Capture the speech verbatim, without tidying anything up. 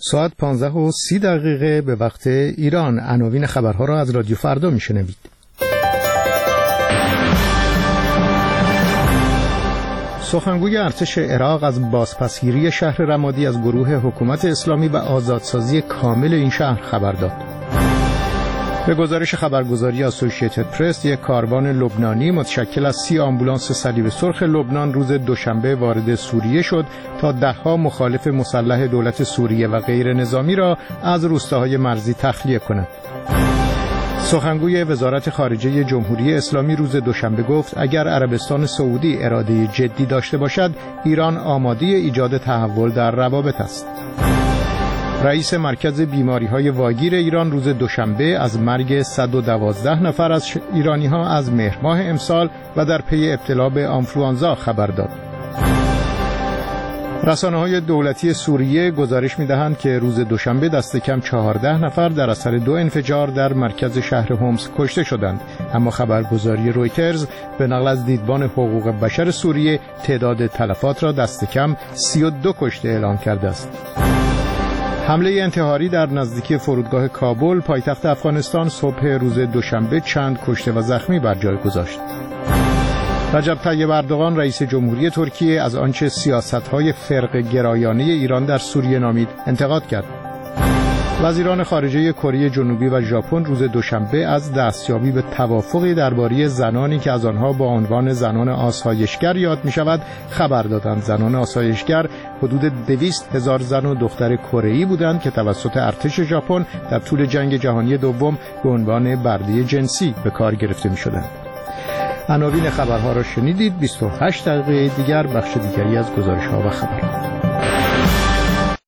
ساعت پانزده و سی دقیقه به وقت ایران. عناوین خبرها را از رادیو فردا میشنوید. سخنگوی ارتش عراق از بازپسگیری شهر رمادی از گروه حکومت اسلامی و آزادسازی کامل این شهر خبر داد. به گزارش خبرگزاری اسوسییتد پرس، یک کاروان لبنانی متشکل از سی آمبولانس صلیب سرخ لبنان روز دوشنبه وارد سوریه شد تا دهها مخالف مسلح دولت سوریه و غیر نظامی را از روستاهای مرزی تخلیه کند. سخنگوی وزارت خارجه جمهوری اسلامی روز دوشنبه گفت اگر عربستان سعودی اراده جدی داشته باشد، ایران آماده ایجاد تحول در روابط است. رئیس مرکز بیماری‌های واگیر ایران روز دوشنبه از مرگ صد و دوازده نفر از ایرانی‌ها از مهر ماه امسال و در پی ابتلا به آنفلوانزا خبر داد. رسانه‌های دولتی سوریه گزارش می‌دهند که روز دوشنبه دست کم چهارده نفر در اثر دو انفجار در مرکز شهر هومس کشته شدند، اما خبرگزاری رویترز به نقل از دیدبان حقوق بشر سوریه تعداد تلفات را دست کم سی و دو کشته اعلام کرده است. حمله انتحاری در نزدیکی فرودگاه کابل پایتخت افغانستان صبح روز دوشنبه چند کشته و زخمی بر جای گذاشت. رجب طیب اردوغان رئیس جمهوری ترکیه از آنچه سیاست‌های فرق گرایانه ایران در سوریه نامید انتقاد کرد. وزیران خارجه کره جنوبی و ژاپن روز دوشنبه از دستیابی به توافقی درباره زنانی که از آنها با عنوان زنان آسایشگر یاد می‌شود خبر دادند. زنان آسایشگر حدود دویست هزار زن و دختر کره‌ای بودند که توسط ارتش ژاپن در طول جنگ جهانی دوم به عنوان برده جنسی به کار گرفته می‌شدند. عناوین خبرها را شنیدید. بیست و هشت دقیقه دیگر بخش دیگری از گزارش‌ها و خبرها.